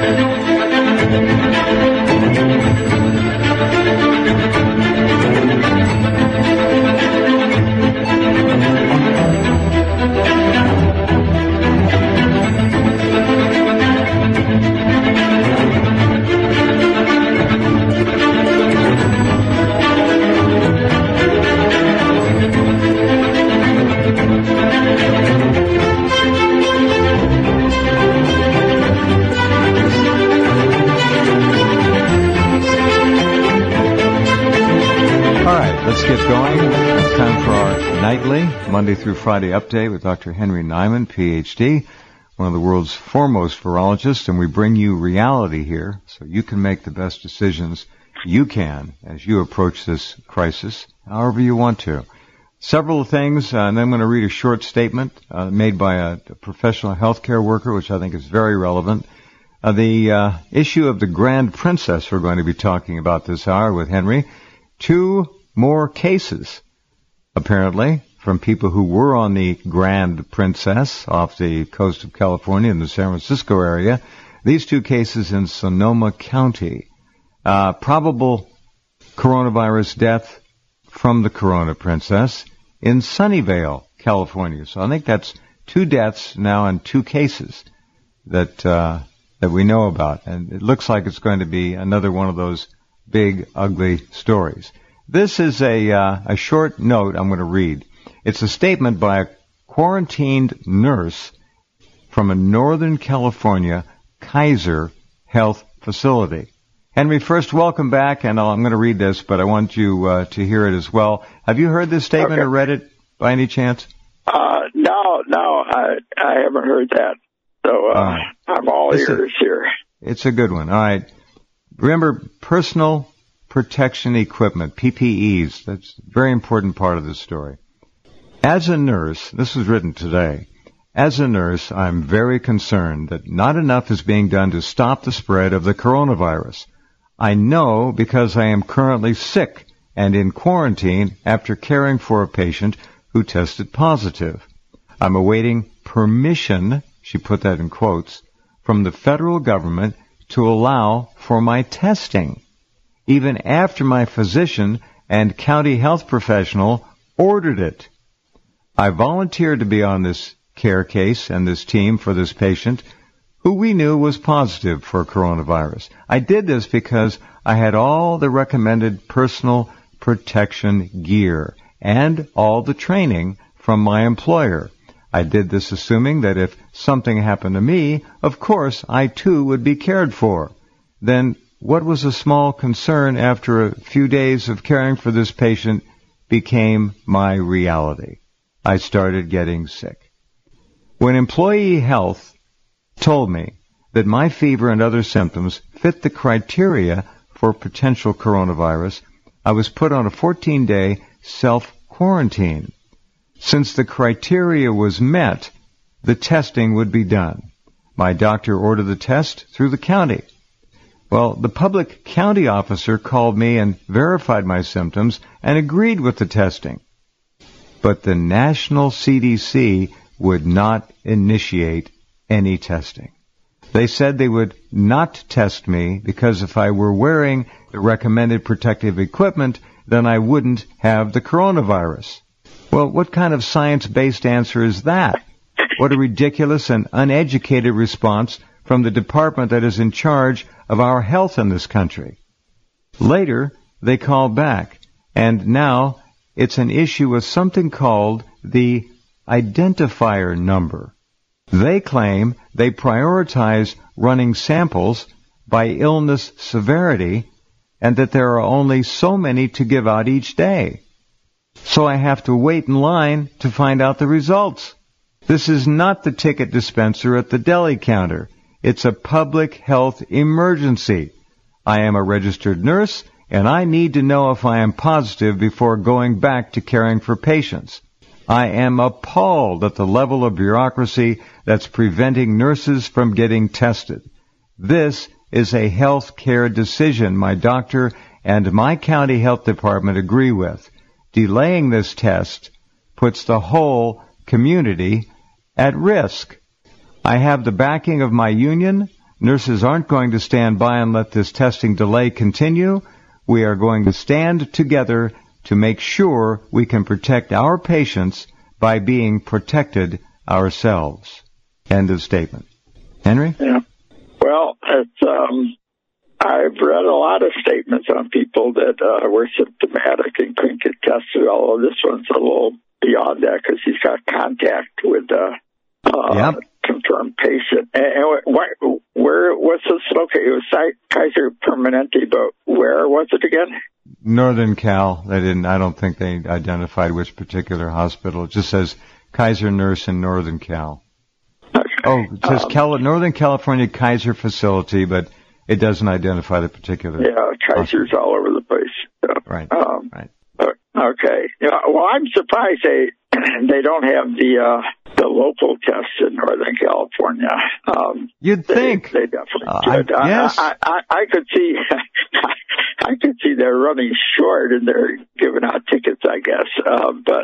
Let's get going. It's time for our nightly Monday through Friday update with Dr. Henry Nyman, Ph.D., one of the world's foremost virologists, and we bring you reality here so you can make the best decisions you can as you approach this crisis, however you want to. Several things, and then I'm going to read a short statement made by a professional healthcare worker, which I think is very relevant. The issue of the Grand Princess we're going to be talking about this hour with Henry. 2 more cases, apparently, from people who were on the Grand Princess off the coast of California in the San Francisco area. These 2 cases in Sonoma County. Probable coronavirus death from the Corona Princess in Sunnyvale, California. So I think that's 2 deaths now and 2 cases that we know about. And it looks like it's going to be another one of those big, ugly stories. This is a short note I'm going to read. It's a statement by a quarantined nurse from a Northern California Kaiser Health facility. Henry, first, welcome back, and I'm going to read this, but I want you to hear it as well. Have you heard this statement or read it by any chance? No, I haven't heard that. So I'm all ears here. It's a good one. All right. Remember, personal protection equipment, PPEs. That's a very important part of this story. As a nurse, this was written today, as a nurse, I'm very concerned that not enough is being done to stop the spread of the coronavirus. I know because I am currently sick and in quarantine after caring for a patient who tested positive. I'm awaiting permission, she put that in quotes, from the federal government to allow for my testing, even after my physician and county health professional ordered it. I volunteered to be on this care case and this team for this patient who we knew was positive for coronavirus. I did this because I had all the recommended personal protection gear and all the training from my employer. I did this assuming that if something happened to me, of course, I too would be cared for. Then what was a small concern after a few days of caring for this patient became my reality. I started getting sick. When Employee Health told me that my fever and other symptoms fit the criteria for potential coronavirus, I was put on a 14-day self-quarantine. Since the criteria was met, the testing would be done. My doctor ordered the test through the county. Well, the public county officer called me and verified my symptoms and agreed with the testing. But the national CDC would not initiate any testing. They said they would not test me because if I were wearing the recommended protective equipment, then I wouldn't have the coronavirus. Well, what kind of science-based answer is that? What a ridiculous and uneducated response from the department that is in charge of our health in this country. Later, they called back, and now it's an issue with something called the identifier number. They claim they prioritize running samples by illness severity and that there are only so many to give out each day. So I have to wait in line to find out the results. This is not the ticket dispenser at the deli counter. It's a public health emergency. I am a registered nurse, and I need to know if I am positive before going back to caring for patients. I am appalled at the level of bureaucracy that's preventing nurses from getting tested. This is a health care decision my doctor and my county health department agree with. Delaying this test puts the whole community at risk. I have the backing of my union, Nurses aren't going to stand by and let this testing delay continue. We are going to stand together to make sure we can protect our patients by being protected ourselves. End of statement. Henry? Yeah. Well, I've read a lot of statements on people that were symptomatic and couldn't get tested, although this one's a little beyond that because he's got contact with confirmed patient. And where was this located? It was Kaiser Permanente, but where was it again? Northern Cal. I don't think they identified which particular hospital. It just says Kaiser Nurse in Northern Cal. Okay. Oh, it says Northern California Kaiser facility, but it doesn't identify the particular. Yeah, Kaiser's all over the place. So, right. Right. Okay. Well, I'm surprised they don't have the local tests in Northern California. You'd think they definitely should. Yes. I could see. I could see they're running short and they're giving out tickets, I guess. But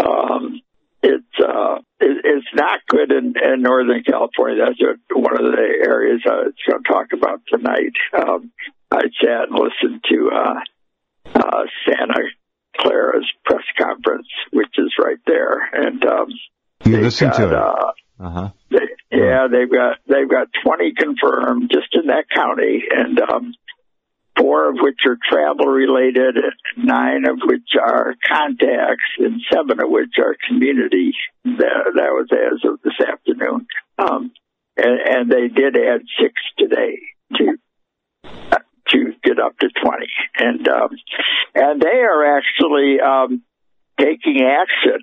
it's not good in Northern California. That's one of the areas I was going to talk about tonight. I sat and listened to Santa Clara's press conference, which is right there, and you listened to it. They've got 20 confirmed just in that county, and 4 of which are travel related, 9 of which are contacts, and 7 of which are community. That was as of this afternoon, and they did add 6 today to get up to 20, and they are actually taking action.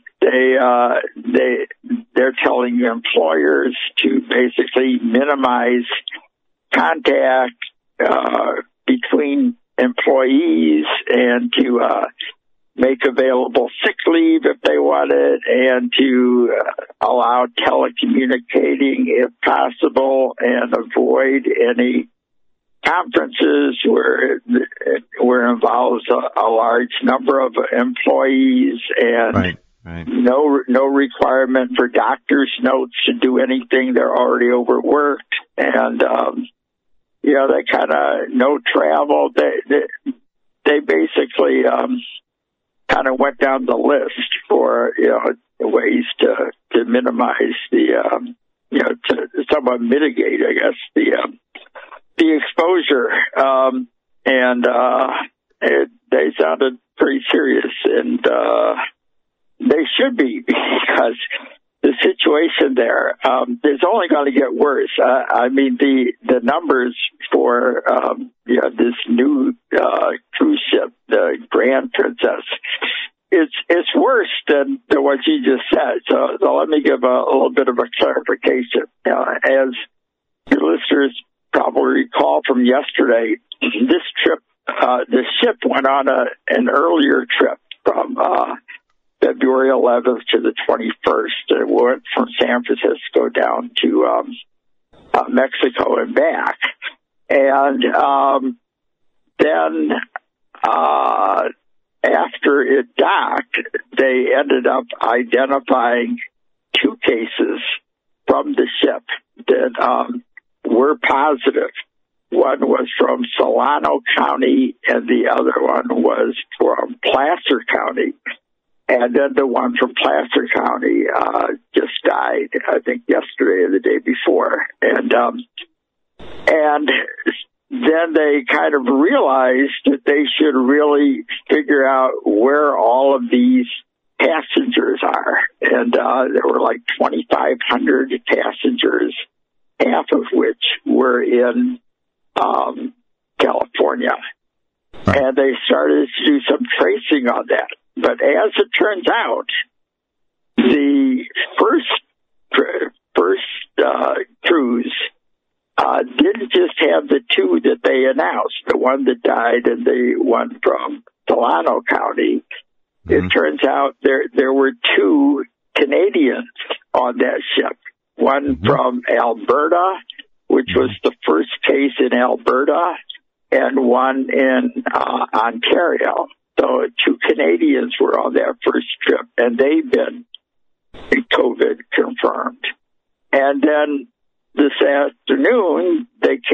They're telling employers to basically minimize contact between employees and to make available sick leave if they want it, and to allow telecommunicating if possible, and avoid any conferences where involves a large number of employees, and no requirement for doctor's notes to do anything. They're already overworked, and they kind of no travel. They basically kind of went down the list for ways to minimize to somewhat mitigate, I guess, the exposure, and they sounded pretty serious, and they should be, because the situation there is only going to get worse. I mean, the numbers for this new cruise ship, the Grand Princess, it's worse than what you just said. So let me give a little bit of a clarification. As your listeners probably recall from yesterday, this trip, the ship went on an earlier trip from February 11th to the 21st. It went from San Francisco down to Mexico and back. And then after it docked, they ended up identifying 2 cases from the ship that were positive. One was from Solano County, and the other one was from Placer County. And then the one from Placer County just died, I think, yesterday or the day before. And then they kind of realized that they should really figure out where all of these passengers are. And there were like 2,500 passengers, half of which were in California. Right. And they started to do some tracing on that. But as it turns out, the first cruise didn't just have the 2 that they announced, the one that died and the one from Solano County. Mm-hmm. It turns out there were 2 Canadians on that ship. One from Alberta, which was the first case in Alberta, and one in Ontario. So 2 Canadians were on that first trip, and they've been COVID confirmed. And then this afternoon, they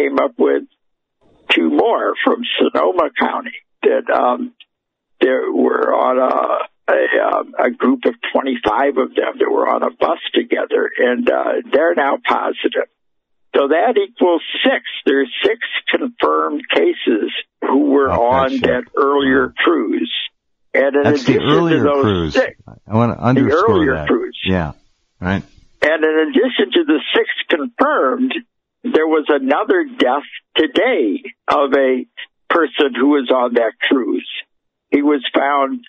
from Sonoma County that there were on a group of 25 of them that were on a bus together, and they're now positive. So that equals 6. There's 6 confirmed cases who were on that earlier cruise. And in That's the addition earlier to those cruise. 6, I want to underscore the earlier that. Cruise. Yeah, right. And in addition to the 6 confirmed, there was another death today of a person who was on that cruise. He was found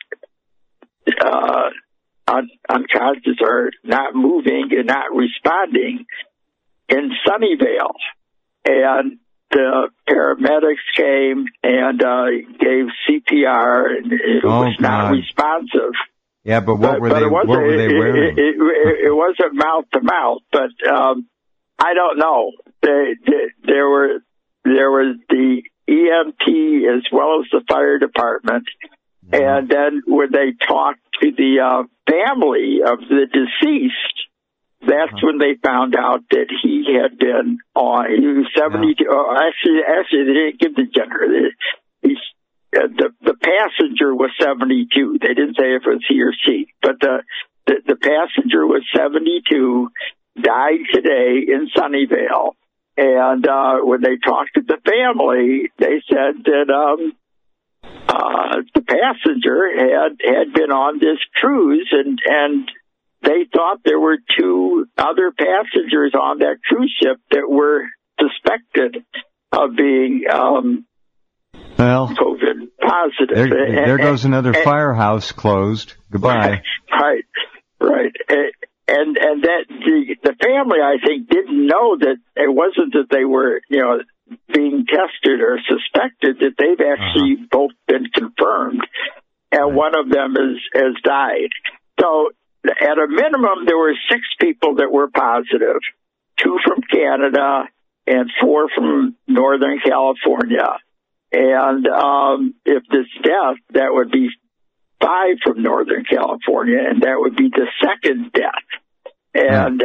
unconscious or not moving and not responding in Sunnyvale. And the paramedics came and gave CPR, and it was not responsive. Yeah, but what were they wearing? It wasn't mouth to mouth, but I don't know. There was the EMT as well as the fire department, and then when they talked to the family of the deceased, that's when they found out that he had been on. He was 72. Actually, they didn't give the gender. The passenger was 72. They didn't say if it was he or she, but the passenger was 72. Died today in Sunnyvale, and when they talked to the family, they said that the passenger had been on this cruise, and they thought there were 2 other passengers on that cruise ship that were suspected of being COVID positive. There goes another firehouse closed. Goodbye. Right. And that the family, I think, didn't know that it wasn't that they were, being tested or suspected, that they've actually both been confirmed, and one of them has died. So at a minimum, there were 6 people that were positive, 2 from Canada and 4 from Northern California. And if this death, that would be 5 from Northern California, and that would be the second death. And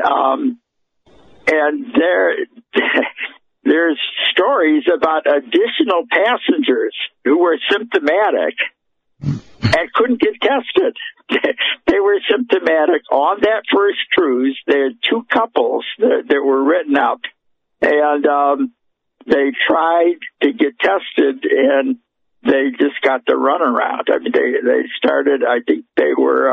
there's stories about additional passengers who were symptomatic and couldn't get tested. They were symptomatic on that first cruise. There had 2 couples that were written up, and they tried to get tested, and they just got the runaround. I mean, they started. I think they were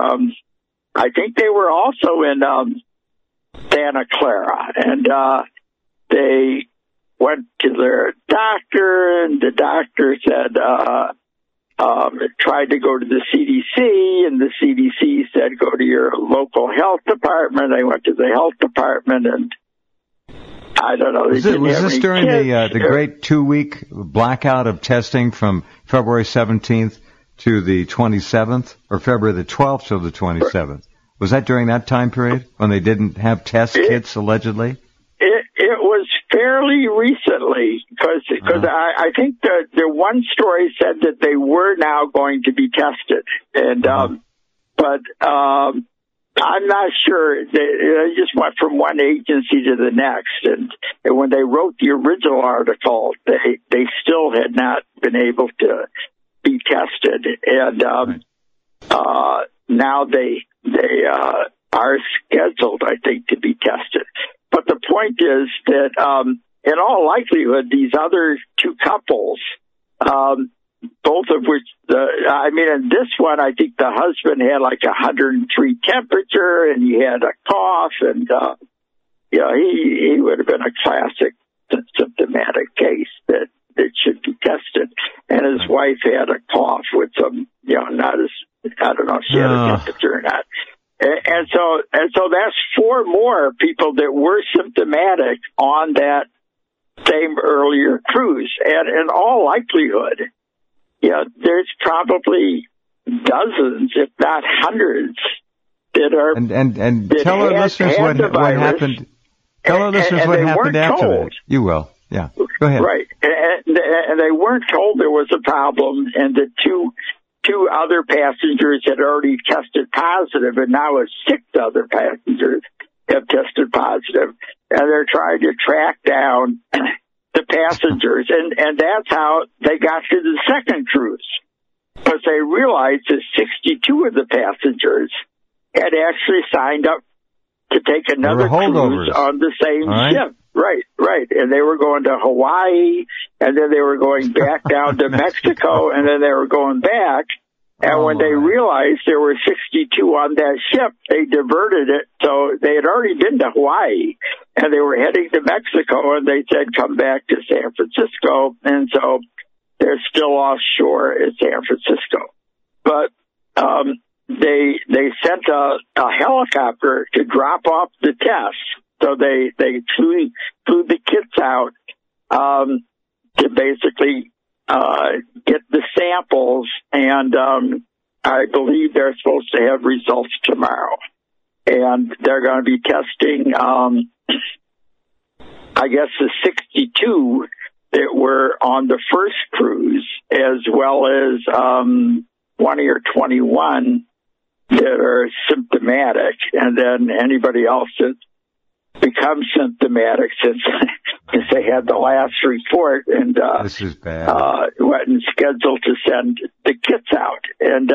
also in Santa Clara, and they went to their doctor, and the doctor said, tried to go to the CDC, and the CDC said, go to your local health department. They went to the health department, and I don't know. Was this during the great 2-week blackout of testing from February 17th to the 27th, or February the 12th to the 27th? Was that during that time period when they didn't have test kits, allegedly? It was fairly recently, because I think the one story said that they were now going to be tested, and but I'm not sure. They just went from one agency to the next, and when they wrote the original article, they still had not been able to be tested, and now they are scheduled, I think, to be tested. But the point is that in all likelihood, these other 2 couples, both of which, in this one, I think the husband had like 103 temperature, and he had a cough, and he would have been a classic symptomatic case that should be tested. And his wife had a cough with some, not as, I don't know if she had a temperature or not. And so that's 4 more people that were symptomatic on that same earlier cruise. And in all likelihood, there's probably dozens, if not hundreds, that are. And tell our listeners what happened. Tell our listeners what happened after that. You will. Yeah. Go ahead. Right. And they weren't told there was a problem, and the two other passengers had already tested positive, and now 6 other passengers have tested positive. And they're trying to track down the passengers, and that's how they got to the second cruise. Because they realized that 62 of the passengers had actually signed up to take another cruise on the same ship. Right. And they were going to Hawaii, and then they were going back down to Mexico, and then they were going back. And when they realized there were 62 on that ship, they diverted it. So they had already been to Hawaii, and they were heading to Mexico, and they said, come back to San Francisco. And so they're still offshore at San Francisco. But they sent a helicopter to drop off the tests. So they flew the kits out to basically get the samples, and I believe they're supposed to have results tomorrow. And they're going to be testing, I guess, the 62 that were on the first cruise, as well as 20 or 21 that are symptomatic, and then anybody else that becomes symptomatic since they had the last report, and this is bad. Wasn't scheduled to send the kits out, and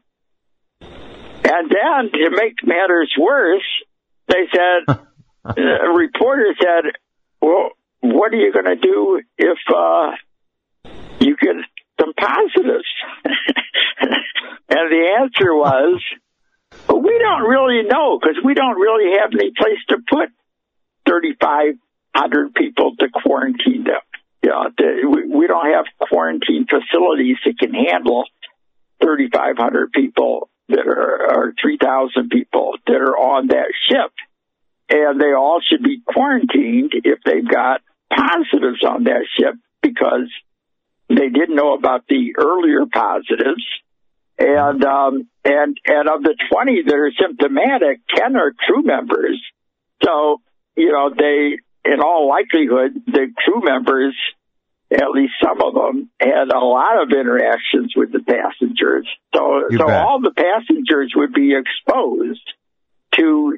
then to make matters worse, they said a reporter said, "Well, what are you going to do if you get some positives?" And the answer was, "Well, we don't really know because we don't really have any place to put 3,500 people to quarantine them. You know, we don't have quarantine facilities that can handle 3,500 people that are 3,000 people that are on that ship, and they all should be quarantined if they've got positives on that ship because they didn't know about the earlier positives." And of the 20 that are symptomatic, 10 are crew members. So, you know, they, in all likelihood, the crew members, at least some of them, had a lot of interactions with the passengers. So all the passengers would be exposed to,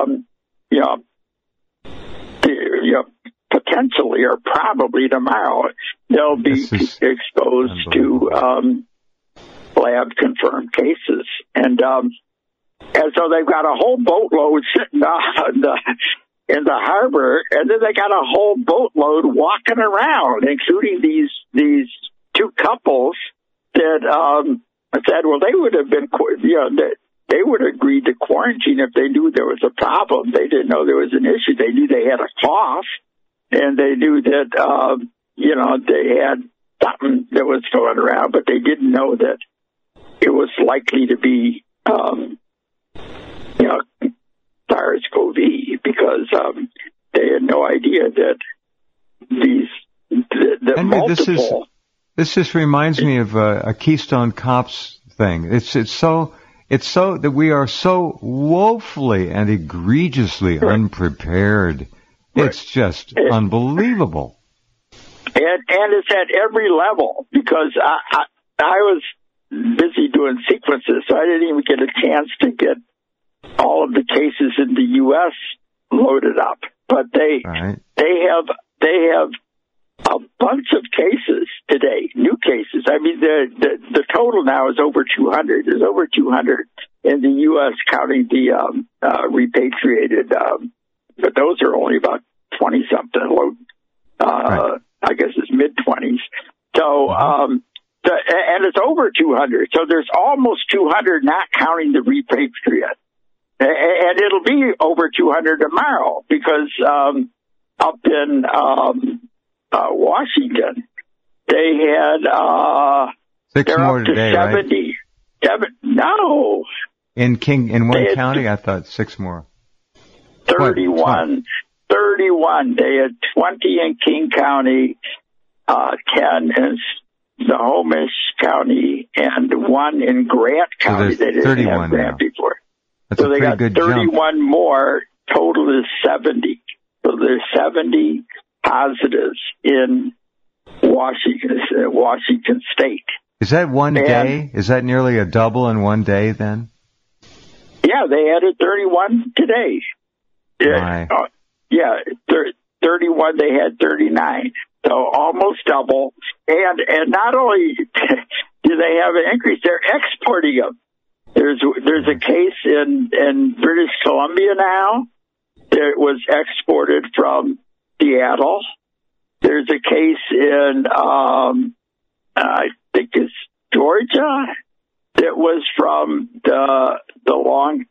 potentially or probably tomorrow, they'll be exposed to lab-confirmed cases. And so they've got a whole boatload sitting in the harbor, and then they got a whole boatload walking around, including these two couples that said, well, they would have been, they would have agreed to quarantine if they knew there was a problem. They didn't know there was an issue. They knew they had a cough, and they knew that, they had something that was going around, but they didn't know that it was likely to be, SARS-CoV, because they had no idea that multiple. This just reminds me of a Keystone Cops thing. It's so that we are so woefully and egregiously unprepared. Right. It's just unbelievable. And it's at every level, because I was busy doing sequences, so I didn't even get a chance to get all of the cases in the U.S. loaded up. But they have a bunch of cases today, new cases. I mean, the total now is over 200. There's over 200 in the U.S. counting the repatriated, but those are only about 20-something. I guess it's mid-20s. So, and it's over 200. So there's almost 200, not counting the repatriate. And it'll be over 200 tomorrow, because up in Washington, they had 6 more up today, to 70. Right? No. In one county, I thought 6 more. 31. 31. They had 20 in King County, 10 in Snohomish County, and 1 in Grant County. So they didn't have Grant now. before. That's so a they got good 31 jump. more. Total is 70. So there's 70 positives in Washington State. Is that one day? Is that nearly a double in one day then? Yeah, they added 31 today. Right. 31, they had 39. So almost double. And not only do they have an increase, they're exporting them. There's a case in British Columbia now that was exported from Seattle. There's a case in, I think it's Georgia, that was from the long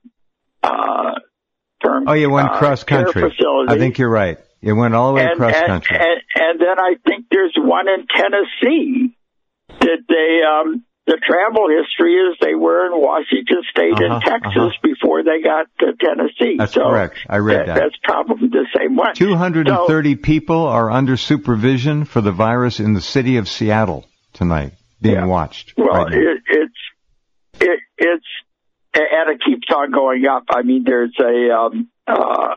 term. Oh, you went cross country. Facility. I think you're right. You went all the way across country. And then I think there's one in Tennessee that they, the travel history is they were in Washington State and Texas before they got to Tennessee. That's correct. I read that. That's probably the same one. 230 people are under supervision for the virus in the city of Seattle tonight, being watched. Well, right it's and it keeps on going up. I mean, there's a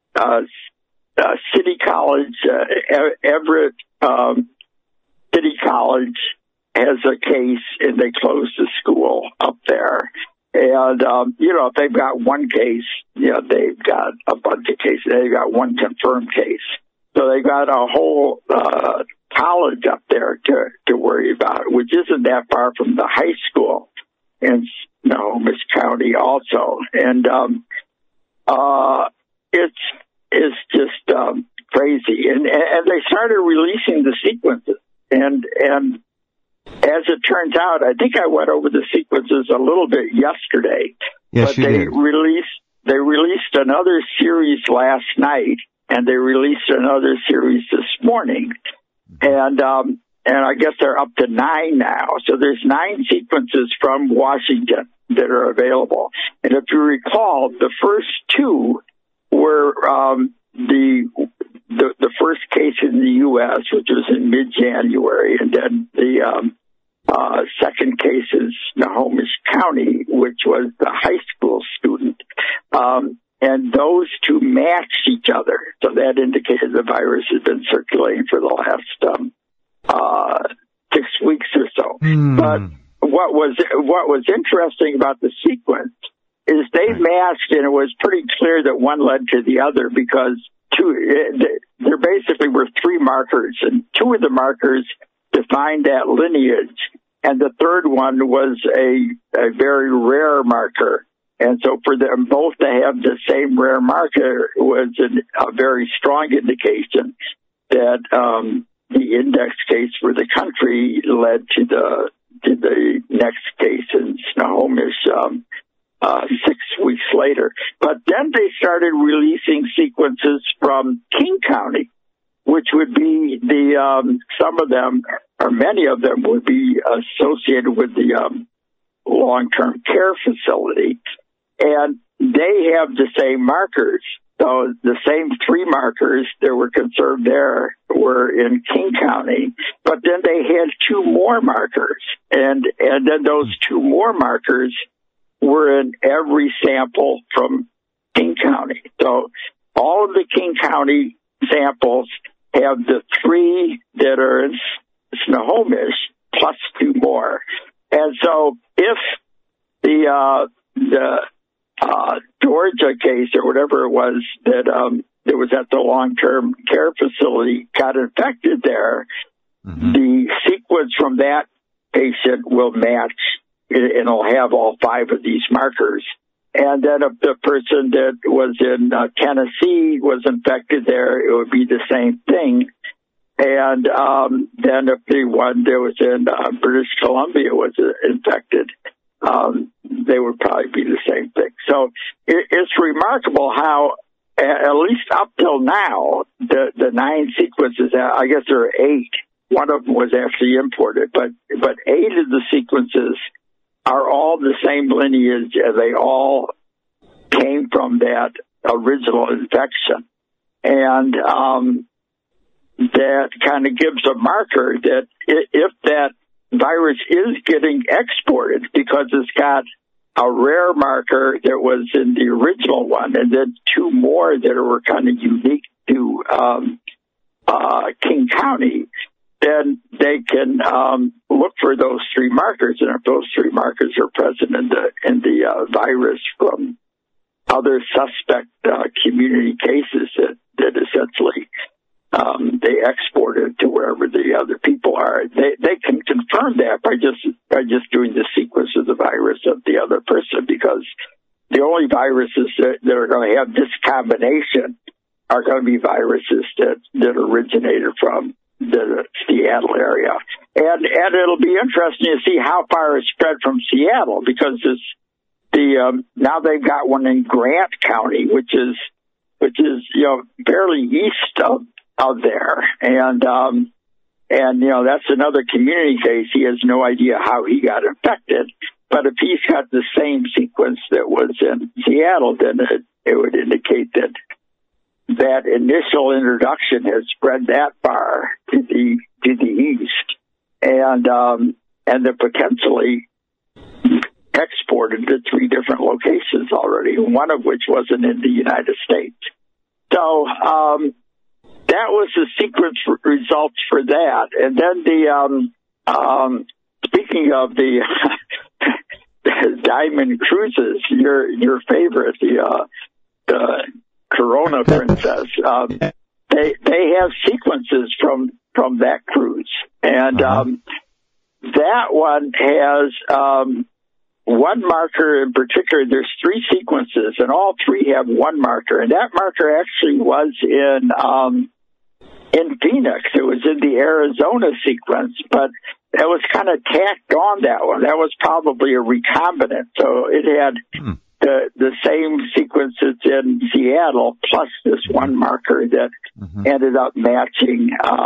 City College, Everett City College has a case, and they closed the school up there. And, if they've got one case, they've got a bunch of cases. They've got one confirmed case. So they've got a whole college up there to worry about, which isn't that far from the high school in Snohomish County also. And it's just crazy. And they started releasing the sequences. And as it turns out, I think I went over the sequences a little bit yesterday. Yes, but you did. They released another series last night, and they released another series this morning. And I guess they're up to 9 now. So there's 9 sequences from Washington that are available. And if you recall, the first 2 were the first case in the U.S., which was in mid-January, and then the second case is Snohomish County, which was the high school student. And those 2 matched each other. So that indicated the virus has been circulating for the last 6 weeks or so. But what was interesting about the sequence is they matched, and it was pretty clear that one led to the other because there basically were 3 markers, and 2 of the markers defined that lineage, and the third one was a very rare marker. And so for them both to have the same rare marker was a very strong indication that the index case for the country led to the next case in Snohomish 6 weeks later. But then they started releasing sequences from King County, which would be some of them, or many of them, would be associated with the long-term care facility. And they have the same markers. So the same 3 markers that were conserved there were in King County, but then they had 2 more markers. And then those 2 more markers were in every sample from King County. So all of the King County samples have the 3 that are in Snohomish plus 2 more. And so if the Georgia case or whatever it was that was at the long-term care facility got infected there, the sequence from that patient will match, and it'll have all 5 of these markers. And then if the person that was in Tennessee was infected there, it would be the same thing. And then if the one that was in British Columbia was infected, they would probably be the same thing. So it's remarkable how, at least up till now, the 9 sequences, I guess there are 8. One of them was actually imported, but 8 of the sequences are all the same lineage, and they all came from that original infection. And that kind of gives a marker that if that virus is getting exported because it's got a rare marker that was in the original one, and then 2 more that were kind of unique to King County, then they can look for those 3 markers, and if those 3 markers are present in the virus from other suspect community cases, that essentially they export it to wherever the other people are. They can confirm that by just doing the sequence of the virus of the other person, because the only viruses that are going to have this combination are going to be viruses that originated from the Seattle area. And it'll be interesting to see how far it spread from Seattle, because now they've got one in Grant County, which is fairly east of there. And that's another community case. He has no idea how he got infected. But if he's got the same sequence that was in Seattle, then it would indicate that initial introduction has spread that far to the east, and they're potentially exported to 3 different locations already, one of which wasn't in the United States. So that was the sequence results for that. And then speaking of the Diamond Cruises, your favorite, the Corona Princess, they have sequences from that cruise, and that one has one marker in particular. There's 3 sequences, and all 3 have one marker, and that marker actually was in Phoenix. It was in the Arizona sequence, but it was kind of tacked on that one. That was probably a recombinant, so it had the same sequence that's in Seattle, plus this one marker that ended up matching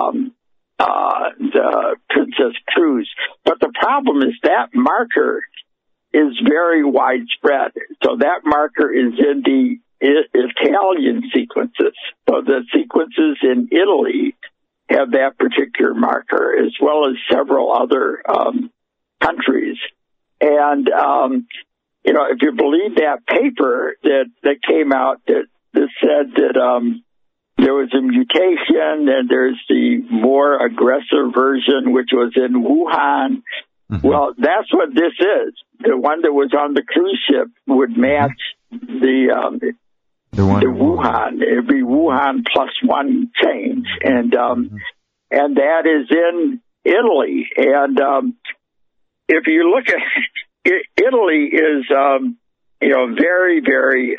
the Princess Cruise. But the problem is that marker is very widespread. So that marker is in the Italian sequences. So the sequences in Italy have that particular marker, as well as several other countries. And if you believe that paper that came out that said that there was a mutation and there's the more aggressive version, which was in Wuhan. Well, that's what this is. The one that was on the cruise ship would match the Wuhan. It'd be Wuhan plus one change, and that is in Italy. And if you look at Italy is, very, very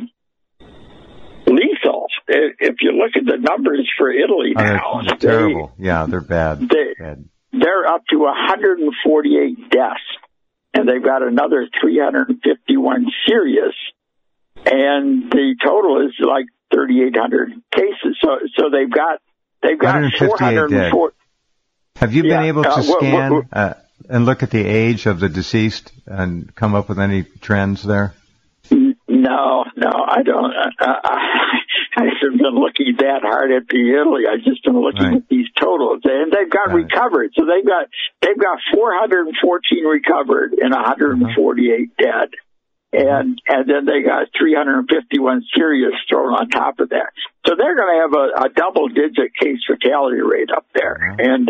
lethal. If you look at the numbers for Italy now, they're terrible. They're bad. They're up to 148 deaths, and they've got another 351 serious, and the total is like 3,800 cases. So they've got 404. Have you been able to scan and look at the age of the deceased and come up with any trends there? No, I don't. I haven't been looking that hard at the Italy. I've just been looking at these totals, and they've got recovered. So they've got 414 recovered and 148 dead, and then they got 351 serious thrown on top of that. So they're going to have a double-digit case fatality rate up there, and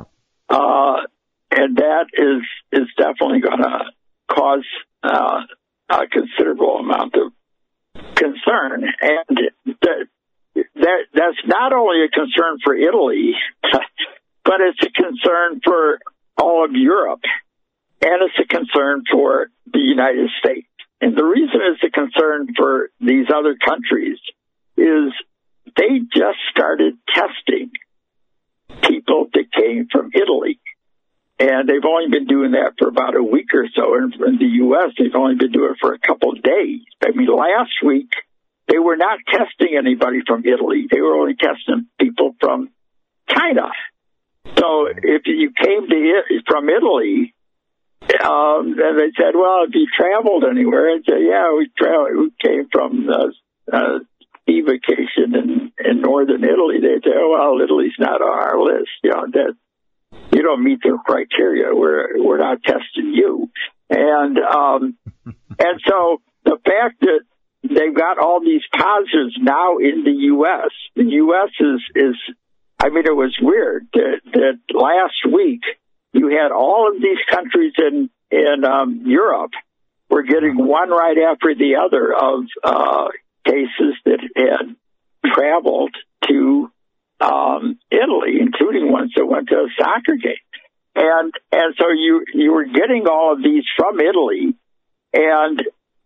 that is definitely going to cause a considerable amount of concern. And that's not only a concern for Italy, but it's a concern for all of Europe, and it's a concern for the United States. And the reason it's a concern for these other countries is they just started testing people that came from Italy. And they've only been doing that for about a week or so. And in the U.S., they've only been doing it for a couple of days. I mean, last week, they were not testing anybody from Italy. They were only testing people from China. So if you came from Italy, and they said, well, have you traveled anywhere? And say, yeah, we traveled. We came from ski vacation in northern Italy. They say, oh, well, Italy's not on our list. You don't meet their criteria. We're not testing you. And so the fact that they've got all these positives now in the U.S. The U.S. is I mean, it was weird that last week you had all of these countries in Europe were getting one right after the other of cases that had traveled to Italy, including ones that went to a soccer game. And so you were getting all of these from Italy, and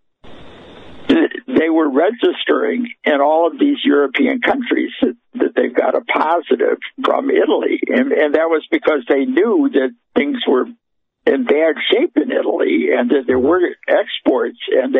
they were registering in all of these European countries that they've got a positive from Italy. And that was because they knew that things were in bad shape in Italy and that there were exports, and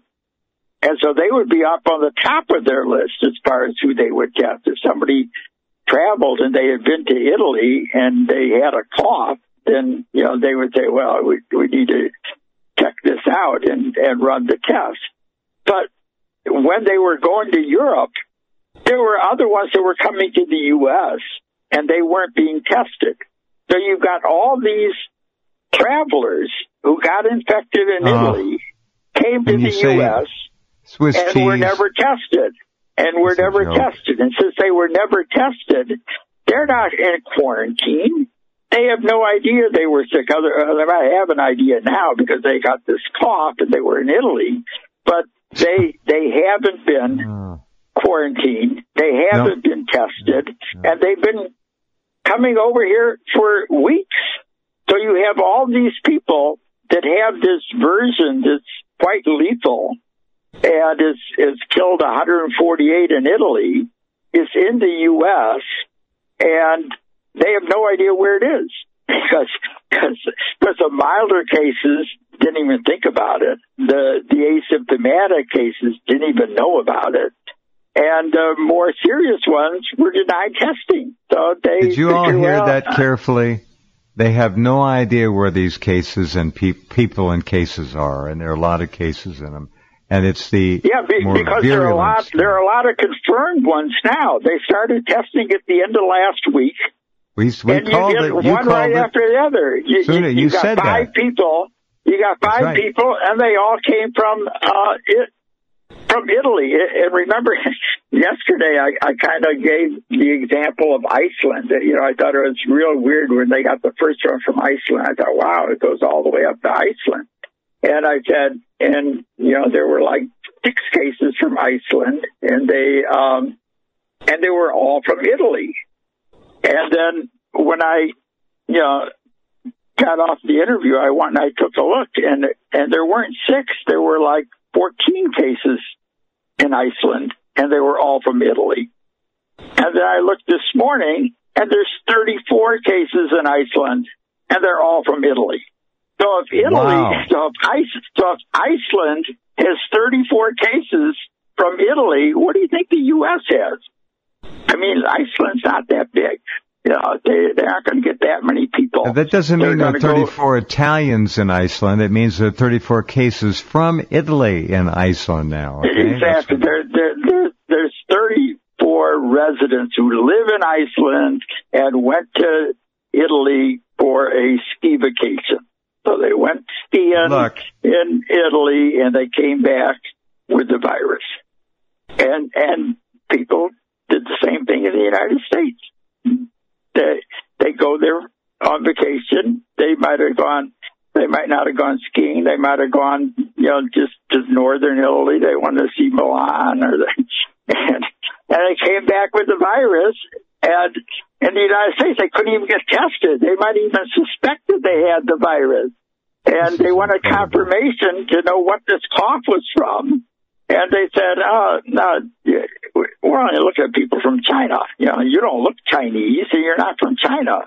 so they would be up on the top of their list as far as who they would test. If somebody traveled and they had been to Italy and they had a cough, then, they would say, well, we need to check this out and run the test. But when they were going to Europe, there were other ones that were coming to the U.S., and they weren't being tested. So you've got all these travelers who got infected in Italy, came to the U.S., Swiss and cheese. were never tested. And were never tested. And since they were never tested, they're not in quarantine. They have no idea they were sick. They might have an idea now because they got this cough and they were in Italy. But they haven't been quarantined. They haven't been tested. And they've been coming over here for weeks. So you have all these people that have this version that's quite lethal and is killed 148 in Italy, is in the U.S., and they have no idea where it is because the milder cases didn't even think about it. The asymptomatic cases didn't even know about it. And the more serious ones were denied testing. So Did you all hear that carefully? They have no idea where these cases and people in cases are, and there are a lot of cases in them. And it's the because there are a lot of confirmed ones now. They started testing at the end of last week. We called it. You one right after the other. You got said five that. people. You got five people, and they all came from Italy. And remember, yesterday I kind of gave the example of Iceland. I thought it was real weird when they got the first one from Iceland. I thought, wow, it goes all the way up to Iceland. And I said, there were like 6 cases from Iceland, and they were all from Italy. And then when I, got off the interview, I went and I took a look, and there weren't 6. There were like 14 cases in Iceland, and they were all from Italy. And then I looked this morning, and there's 34 cases in Iceland, and they're all from Italy. So if if Iceland has 34 cases from Italy, what do you think the U.S. has? I mean, Iceland's not that big. They aren't going to get that many people. That doesn't mean there are 34 Italians in Iceland. It means there are 34 cases from Italy in Iceland now. Okay? Exactly. There's 34 residents who live in Iceland and went to Italy for a ski vacation. So they went skiing in Italy, and they came back with the virus. And people did the same thing in the United States. They go there on vacation. They might not have gone skiing. They might have gone, just to northern Italy. They wanted to see Milan, and they came back with the virus. And in the United States, they couldn't even get tested. They might even suspect that they had the virus. And they wanted confirmation to know what this cough was from. And they said, no, we're only looking at people from China. You don't look Chinese, and you're not from China.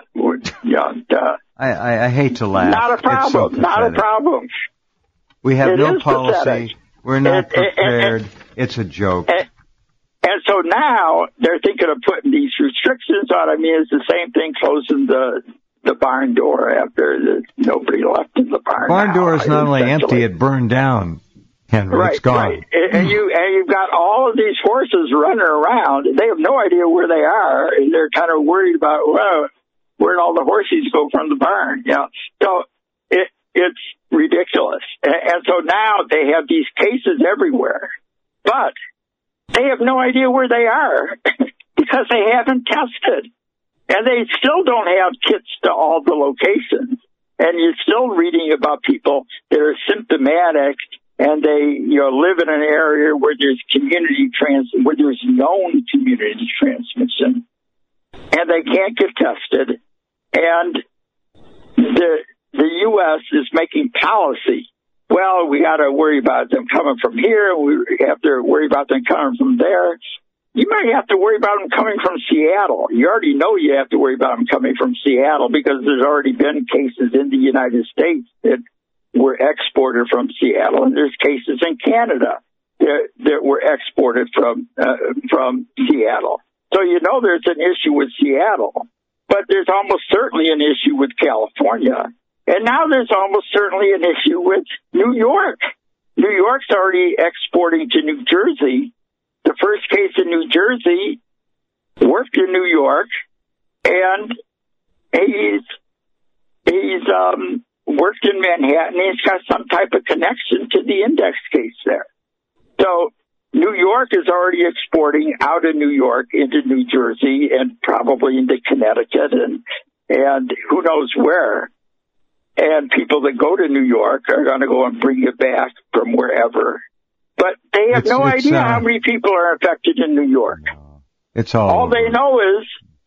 I hate to laugh. Not a problem. Not a problem. We have no policy. Pathetic. We're not prepared. It's a joke. And so now they're thinking of putting these restrictions on. I mean, it's the same thing closing the barn door after nobody left in the barn. Barn door is not only empty; it burned down. Henry, right, it's gone. Right. And you've got all of these horses running around. They have no idea where they are, and they're kind of worried about, well, where'd all the horses go from the barn? So it's ridiculous. And so now they have these cases everywhere, but they have no idea where they are because they haven't tested, and they still don't have kits to all the locations. And you're still reading about people that are symptomatic, and they live in an area where there's where there's known community transmission, and they can't get tested, and the U.S. is making policy. Well, we got to worry about them coming from here. We have to worry about them coming from there. You might have to worry about them coming from Seattle. You already know you have to worry about them coming from Seattle because there's already been cases in the United States that were exported from Seattle, and there's cases in Canada that were exported from Seattle. So you know there's an issue with Seattle, but there's almost certainly an issue with California, and now there's almost certainly an issue with New York. New York's already exporting to New Jersey. The first case in New Jersey worked in New York, and he's worked in Manhattan. He's got some type of connection to the index case there. So New York is already exporting out of New York into New Jersey and probably into Connecticut and who knows where. And people that go to New York are going to go and bring it back from wherever. But they have no idea how many people are affected in New York. It's all they know is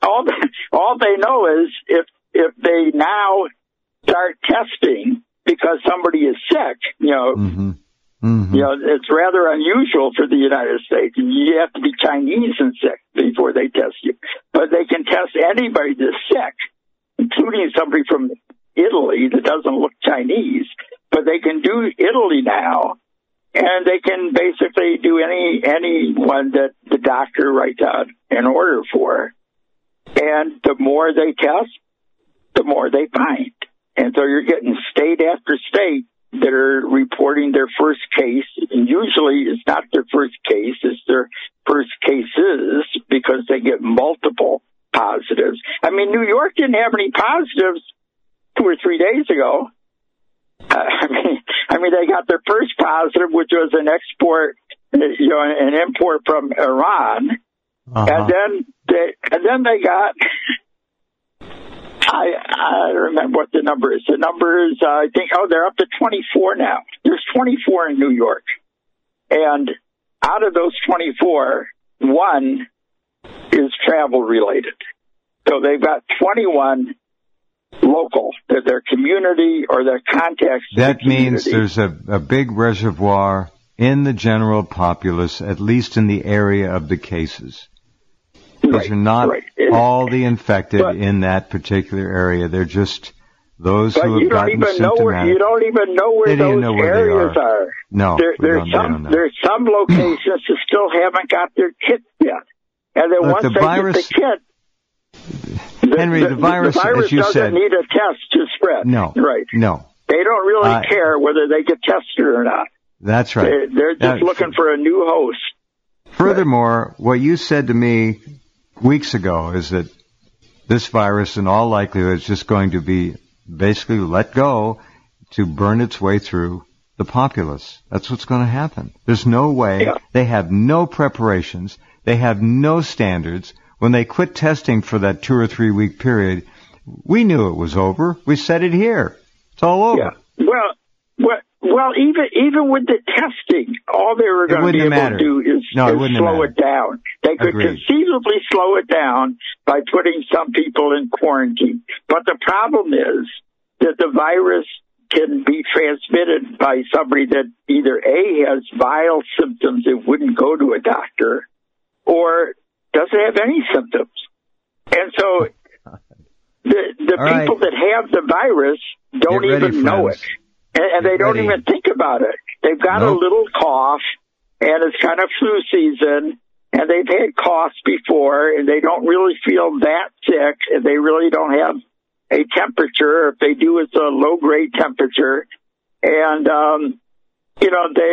if they now start testing because somebody is sick, you know, it's rather unusual for the United States. You have to be Chinese and sick before they test you. But they can test anybody that's sick, including somebody from Italy that doesn't look Chinese. But they can do Italy now. And they can basically do anyone that the doctor writes out an order for. And the more they test, the more they find. And so you're getting state after state that are reporting their first case. And usually it's not their first case, it's their first cases because they get multiple positives. I mean, New York didn't have any positives 2 or 3 days ago. I mean, they got their first positive, which was an import from Iran, and then they got. I don't remember what the number is. The number is, I think, they're up to 24 now. There's 24 in New York, and out of those 24, one is travel related. So they've got 21. Local, their community or their contacts. That means there's a big reservoir in the general populace, at least in the area of the cases. Those are not all the infected in that particular area. They're just those who have gotten symptomatic. You don't even know where those areas are. No, there's some locations that still haven't got their kit yet. And then once they get the kit, Henry, the virus, as you said, doesn't need a test to spread. No, right? No, they don't really care whether they get tested or not. That's right. They're just looking for a new host. Furthermore, what you said to me weeks ago is that this virus, in all likelihood, is just going to be basically let go to burn its way through the populace. That's what's going to happen. There's no way. Yeah. They have no preparations. They have no standards. When they quit testing for that 2 or 3 week period, we knew it was over. We said it here. It's all over. Yeah. Well, even with the testing, all they were going to be able to do is slow it down. They could conceivably slow it down by putting some people in quarantine. But the problem is that the virus can be transmitted by somebody that either A, has vile symptoms and wouldn't go to a doctor, or doesn't have any symptoms. And so the people that have the virus don't even know it. And they don't even think about it. They've got a little cough, and it's kind of flu season, and they've had coughs before, and they don't really feel that sick, and they really don't have a temperature. If they do, it's a low-grade temperature. And, they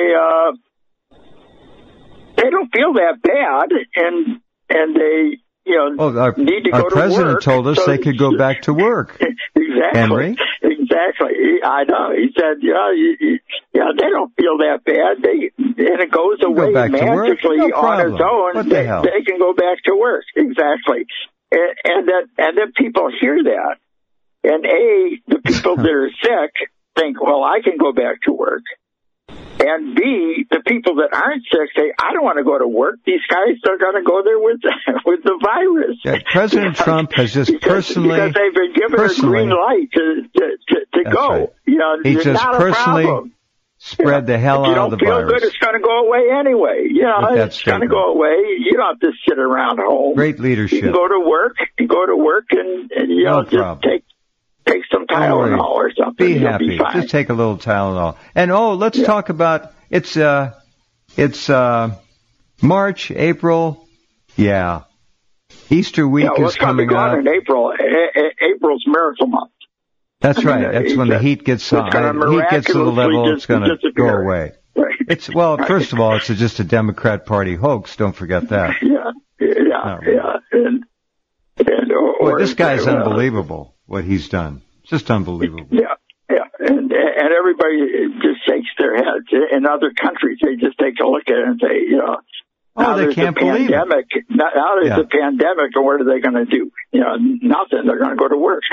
don't feel that bad, and they, need to go to work. Our president told us they could go back to work. Exactly. Henry? Exactly. I know. He said, they don't feel that bad. And it goes away magically on its own. What the hell? They can go back to work. Exactly. And then people hear that. And the people that are sick think, well, I can go back to work. And B, the people that aren't sick say, I don't want to go to work. These guys are going to go there with the virus. Yeah, President Trump has just because they've been given a green light to go. Right. He just not personally a problem. Spread the hell out of the virus. If you don't feel good, it's going to go away anyway. It's going to go away. You don't have to sit around home. Great leadership. You can go to work. And no just problem. take some Tylenol or something. Be happy. Be fine. Just take a little Tylenol. And let's talk about it's March, April. Yeah. Easter week is coming up. In April. April's miracle month. That's right. That's when the heat gets to the level it's going to go away. Right. First of all, it's just a Democrat Party hoax. Don't forget that. Yeah. Boy, this guy's unbelievable. What he's done, just unbelievable. Yeah. And everybody just shakes their heads. In other countries, they just take a look at it and say, they can't believe it. Now there's a pandemic, and what are they going to do? Nothing. They're going to go to work.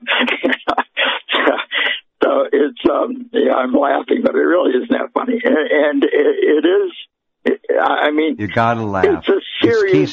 So it's, I'm laughing, but it really isn't that funny. And it is, I mean, you gotta laugh. It's a serious,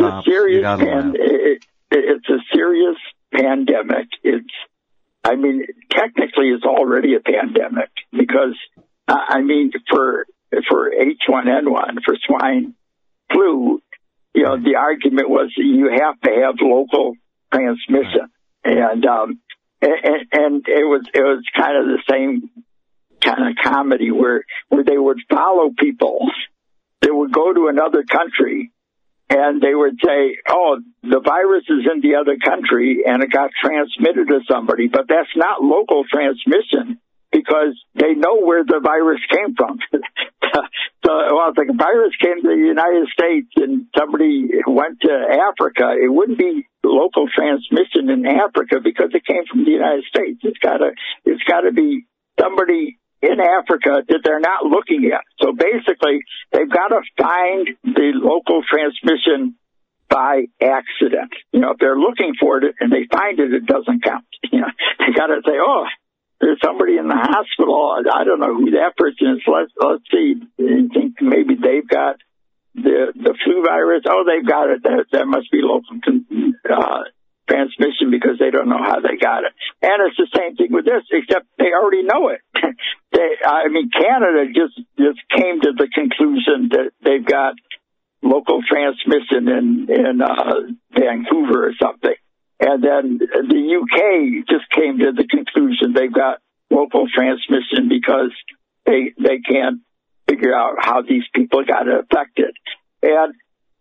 it's a serious pandemic. Technically it's already a pandemic because, for H1N1, for swine flu, the argument was that you have to have local transmission. And it was kind of the same kind of comedy where they would follow people. They would go to another country and they would say, oh, the virus is in the other country and it got transmitted to somebody, but that's not local transmission because they know where the virus came from. If the virus came to the United States and somebody went to Africa, it wouldn't be local transmission in Africa because it came from the United States. It's got to be somebody in Africa that they're not looking at. So basically, they've got to find the local transmission by accident. If they're looking for it and they find it, it doesn't count. They got to say, oh, there's somebody in the hospital. I don't know who that person is. Let's see. You think maybe they've got the flu virus? Oh, they've got it. That must be local transmission because they don't know how they got it. And it's the same thing with this, except they already know it. Canada just came to the conclusion that they've got local transmission in Vancouver or something. And then the UK just came to the conclusion they've got local transmission because they can't figure out how these people got affected. And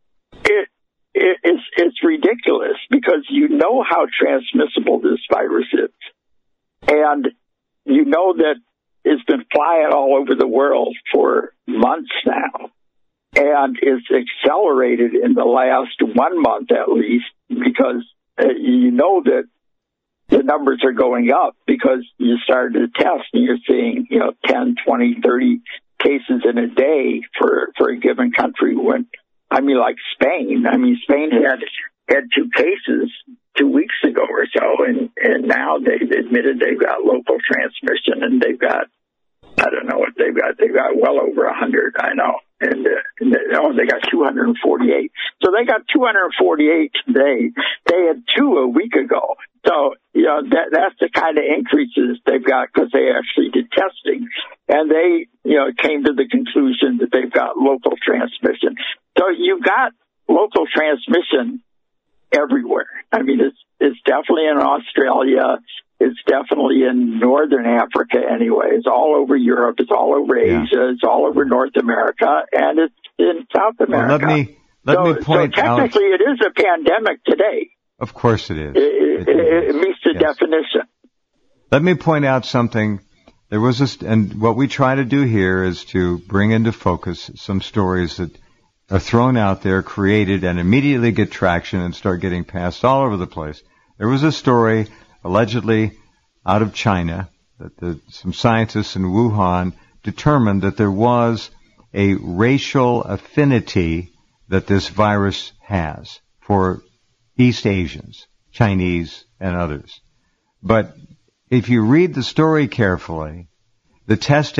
it's ridiculous because you know how transmissible this virus is. And you know that it's been flying all over the world for months now. And it's accelerated in the last 1 month at least because you know that the numbers are going up because you started to test and you're seeing, 10, 20, 30 cases in a day for a given country like Spain. Spain had 2 cases 2 weeks ago or so, and now they've admitted they've got local transmission and they've got, I don't know what they've got. They've got well over 100, I know. And they got 248. So they got 248 today. They had 2 a week ago. So, that's the kind of increases they've got because they actually did testing. And they, came to the conclusion that they've got local transmission. So you've got local transmission everywhere. It's definitely in Australia. It's definitely in Northern Africa anyway. It's all over Europe. It's all over Asia. It's all over North America. And it's in South America. Well, let me point out. Technically, it is a pandemic today. Of course it is. It meets the definition. Let me point out something. There was and what we try to do here is to bring into focus some stories that are thrown out there, created, and immediately get traction and start getting passed all over the place. There was a story allegedly out of China that some scientists in Wuhan determined that there was a racial affinity that this virus has for East Asians, Chinese, and others. But if you read the story carefully, the testing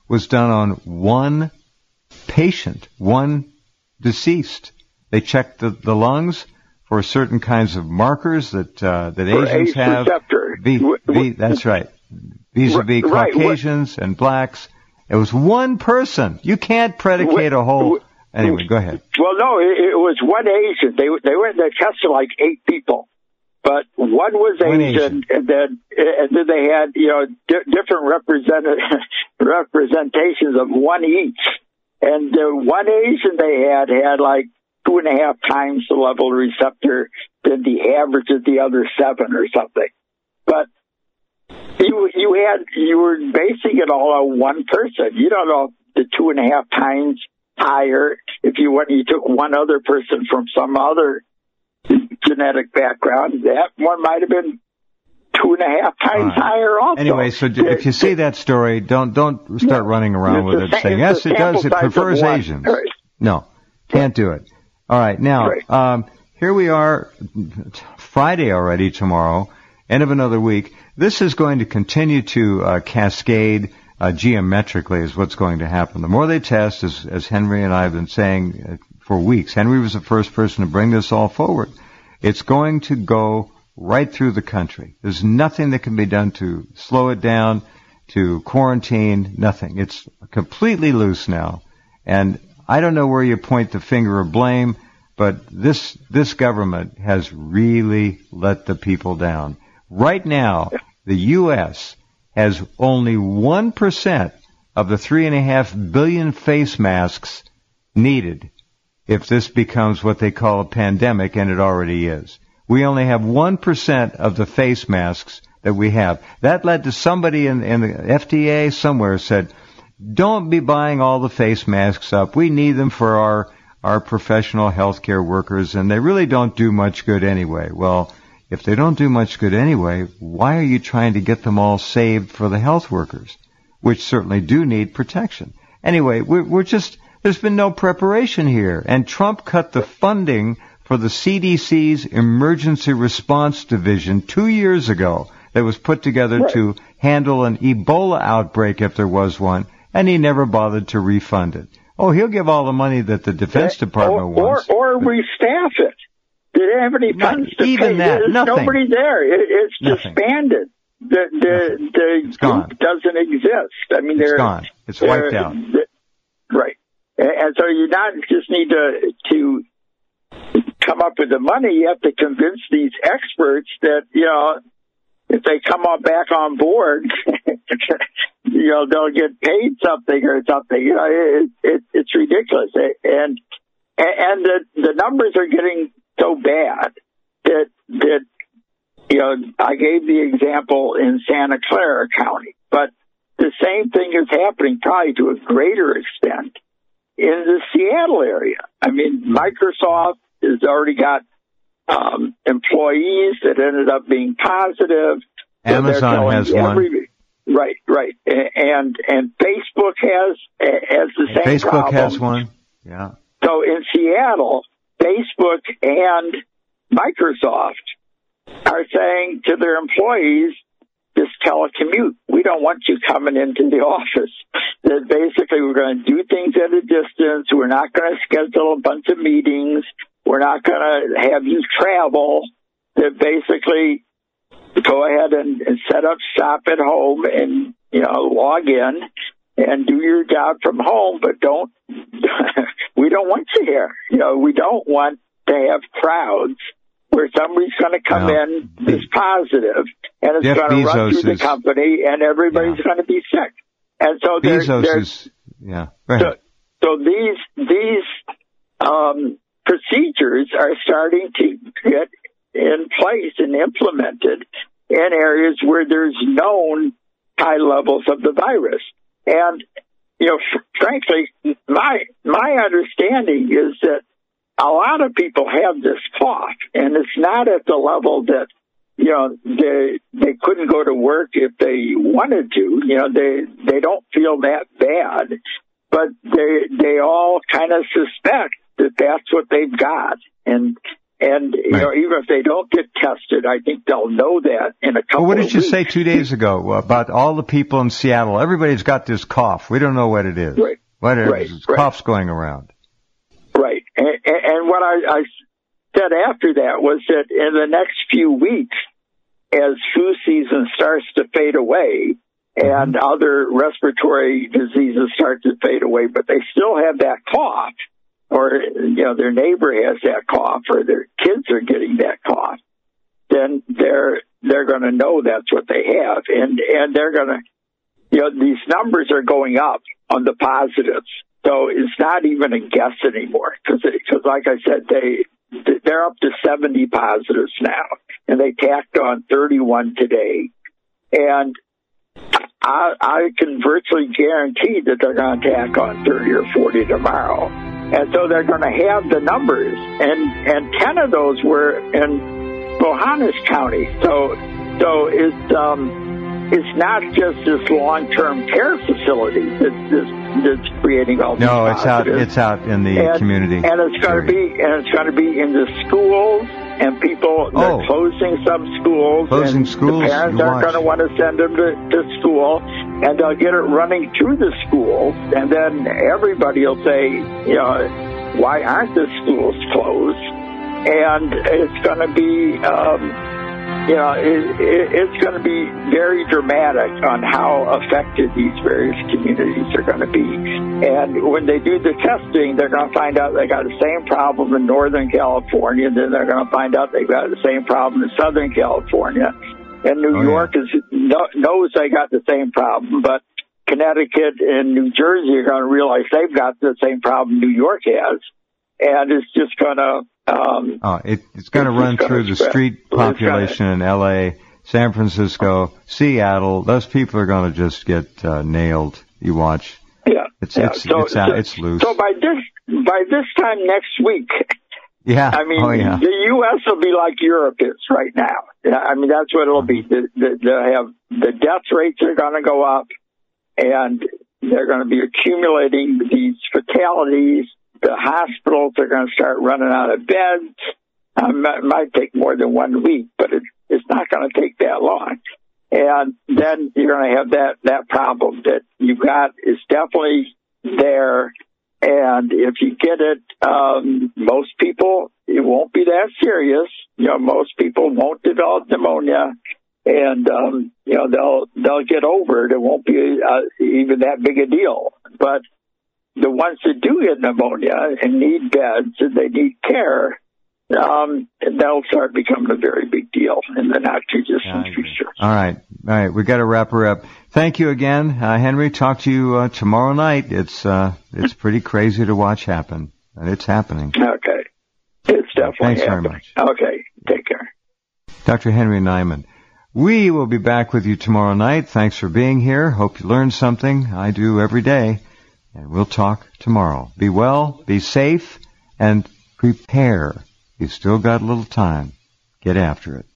was done on one patient, one deceased. They checked the lungs for certain kinds of markers that Asians have. That's right. Vis-a-vis Caucasians and blacks. It was one person. You can't predicate a whole... Anyway, go ahead. Well, no, it was one Asian. They tested like 8 people, but one was Asian. And then they had different representations of one each. And the one Asian they had like 2.5 times the level of receptor than the average of the other 7 or something. But you were basing it all on one person. You don't know the 2.5 times higher if you took one other person from some other genetic background. That one might have been 2.5 times higher also. Anyway, so if you see that story, don't start running around with it saying, yes, it does, it prefers Asians. Right. No, can't do it. All right, now, here we are, Friday already tomorrow, end of another week. This is going to continue to cascade geometrically is what's going to happen. The more they test, as Henry and I have been saying for weeks, Henry was the first person to bring this all forward. It's going to go right through the country. There's nothing that can be done to slow it down, to quarantine, nothing. It's completely loose now. And I don't know where you point the finger of blame, but this government has really let the people down. Right now, the U.S. has only 1% of the 3.5 billion face masks needed if this becomes what they call a pandemic, and it already is. We only have 1% of the face masks that we have. That led to somebody in the FDA somewhere said, don't be buying all the face masks up. We need them for our professional healthcare workers, and they really don't do much good anyway. Well, if they don't do much good anyway, why are you trying to get them all saved for the health workers, which certainly do need protection? Anyway, there's been no preparation here, and Trump cut the funding for the CDC's Emergency Response Division 2 years ago that was put together to handle an Ebola outbreak if there was one, and he never bothered to refund it. Oh, he'll give all the money that the Defense Department wants. Or restaff it. Did it have any funds to even pay? That, There's nothing. Nobody there. It's disbanded. The group doesn't exist. I mean, it's gone. It's wiped out. Right. And so you not just need to come up with the money. You have to convince these experts that, if they come back on board, they'll get paid something or something. It's ridiculous. And the numbers are getting so bad that I gave the example in Santa Clara County, but the same thing is happening probably to a greater extent in the Seattle area. I mean, Microsoft has already got employees that ended up being positive. Amazon has one. Right. And Facebook has the same Facebook problem. has one. Yeah. So in Seattle, Facebook and Microsoft are saying to their employees, just telecommute. We don't want you coming into the office. That basically we're going to do things at a distance. We're not going to schedule a bunch of meetings. We're not going to have you travel. That basically go ahead and set up shop at home and, log in and do your job from home, but we don't want you here. We don't want to have crowds where somebody's going to come in that's positive and it's going to run through the company and everybody's going to be sick. And so So these procedures are starting to get in place and implemented in areas where there's known high levels of the virus. And, frankly, my understanding is that a lot of people have this cough, and it's not at the level that, they couldn't go to work if they wanted to. They don't feel that bad, but they all kind of suspect that that's what they've got. And And, you know, even if they don't get tested, I think they'll know that in a couple of weeks. What did you say 2 days ago about all the people in Seattle? Everybody's got this cough. We don't know what it is. Right. What it is? Cough's going around. Right. And what I said after that was that in the next few weeks, as flu season starts to fade away and other respiratory diseases start to fade away, but they still have that cough, or, you know, their neighbor has that cough, or their kids are getting that cough, then they're going to know that's what they have. And they're going to, you know, these numbers are going up on the positives. So it's not even a guess anymore, because like I said, they're up to 70 positives now, and they tacked on 31 today. And I can virtually guarantee that they're going to tack on 30 or 40 tomorrow. And so they're going to have the numbers. And 10 of those were in Bohannes County. So it's not just this long-term care facility that's creating all these positives. It's out in the community. And it's going to be in the schools, and people, they're closing some schools. The parents aren't going to want to send them to school, and they'll get it running through the schools, and then everybody will say, you know, why aren't the schools closed? And it's going to be, you know, it's going to be very dramatic on how affected these various communities are going to be. And when they do the testing, they're going to find out they got the same problem in Northern California. Then they're going to find out they got the same problem in Southern California. And New York knows they got the same problem, but Connecticut and New Jersey are going to realize they've got the same problem New York has. And it's just going to... it's going to run through the street population in L.A., San Francisco, Seattle. Those people are going to just get nailed. You watch. Yeah. It's loose. So by this time next week, I mean, the U.S. will be like Europe is right now. I mean, that's what it'll be. The death rates are going to go up, and they're going to be accumulating these fatalities. The hospitals are going to start running out of beds. It might take more than 1 week, but it's not going to take that long. And then you're going to have that problem that you've got is definitely there. And if you get it, most people, it won't be that serious. You know, most people won't develop pneumonia, and you know, they'll get over it. It won't be even that big a deal. But the ones that do get pneumonia and need beds and they need care, that'll start becoming a very big deal in the not too distant future. All right. We got to wrap her up. Thank you again, Henry. Talk to you tomorrow night. It's pretty crazy to watch happen, and it's happening. Okay, it's definitely Thanks happening. very much. Okay, take care. Dr. Henry Nyman. We will be back with you tomorrow night. Thanks for being here. Hope you learned something. I do every day. And we'll talk tomorrow. Be well, be safe, and prepare. You've still got a little time. Get after it.